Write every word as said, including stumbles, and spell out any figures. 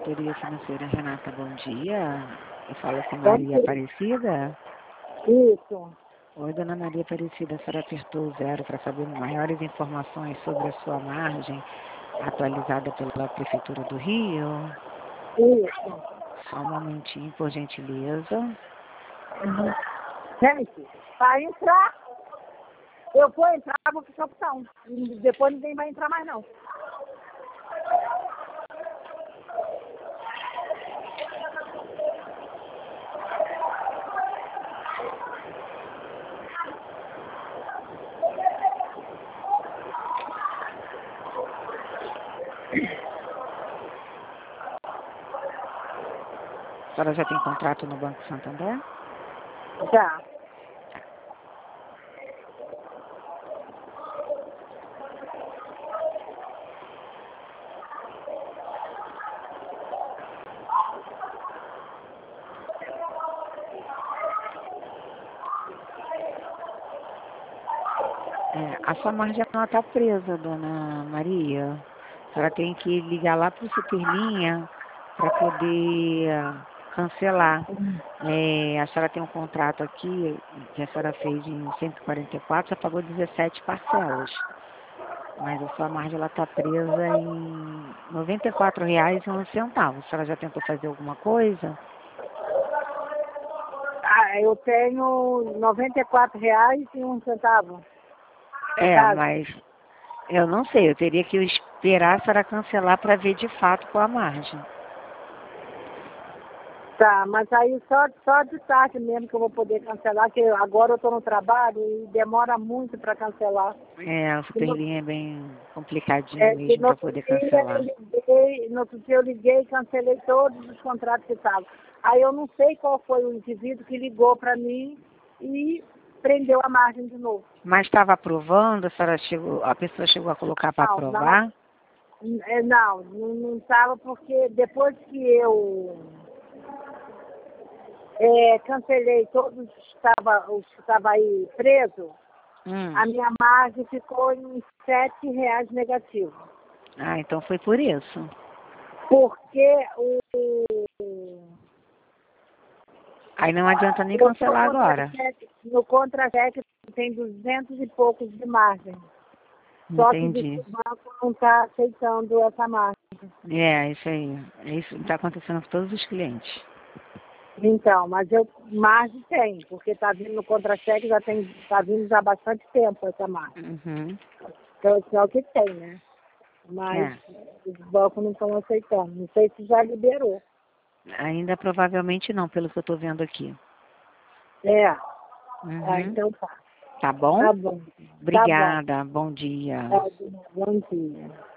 Consultoria Financeira Renata, bom dia. Eu falo com Bom Maria dia. Aparecida. Isso. Oi, dona Maria Aparecida, a senhora apertou o zero para saber maiores informações sobre a sua margem atualizada pela Prefeitura do Rio. Isso. Só um momentinho, por gentileza. Uhum. Gente, para entrar, eu vou entrar, vou ficar opção. E depois ninguém vai entrar mais, não. A senhora já tem contrato no Banco Santander? Já. É, a sua margem está presa, dona Maria. A senhora tem que ligar lá para o Superlinha para poder cancelar. É, a senhora tem um contrato aqui que a senhora fez em cento e quarenta e quatro, já pagou dezessete parcelas. Mas a sua margem está presa em noventa e quatro reais e onze centavos. A senhora já tentou fazer alguma coisa? Ah, eu tenho noventa e quatro reais e um centavo. É, Caso. mas eu não sei, eu teria que esperar a senhora cancelar para ver de fato qual a margem. Tá, mas aí só, só de tarde mesmo que eu vou poder cancelar, que agora eu estou no trabalho e demora muito para cancelar. É, o E no, Superlinha é bem complicadinho é, e mesmo no para outro poder dia eu cancelar. liguei, no outro dia eu liguei e cancelei todos os contratos que estavam. Aí eu não sei qual foi o indivíduo que ligou para mim e prendeu a margem de novo. Mas estava aprovando, a senhora chegou, a pessoa chegou a colocar para Não, não, aprovar? é, não, não estava porque depois que eu é, cancelei todos os que estavam estava aí presos, Hum. a minha margem ficou em sete reais negativo. Ah, então foi por isso. Porque o, Aí não adianta nem eu tô cancelar agora. contra-cheque- no contra-cheque tem duzentos e poucos de margem. Só que diz Entendi. que o banco não está aceitando essa margem. É, isso aí. Isso está acontecendo com todos os clientes. Então, mas eu margem tem, porque está vindo no contra-cheque, já tem, está vindo já há bastante tempo essa margem. Uhum. Então, isso é o que tem, né? Mas É. os bancos não estão aceitando. Não sei se já liberou. Ainda provavelmente não, pelo que eu estou vendo aqui. É. Ah, Uhum. então tá. Tá bom? Tá bom. Tá bom. Obrigada. Bom dia. Tá bom. Bom dia.